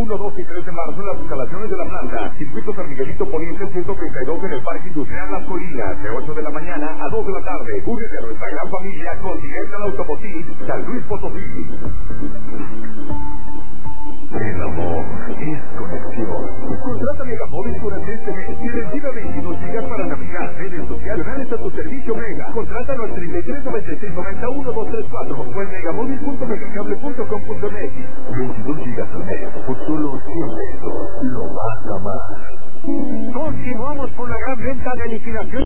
1, 2 y 3 de marzo en las instalaciones de la planta. Circuito San Miguelito Poniente 132 en el Parque Industrial Las Colinas, de 8 de la mañana a 2 de la tarde. Únete a nuestra gran familia Continental Automotive San Luis Potosí. El amor es conexión. Contrata Megamóvil durante este mes y recibe 22 gigas para navegar, redes sociales a tu servicio Mega. Contrátalo al 33 96 91 234 o en megamóvil.megacable.com.mx. 22 gigas al mes por solo 100 pesos. Lo vas a amar. Continuamos con la gran venta de liquidación.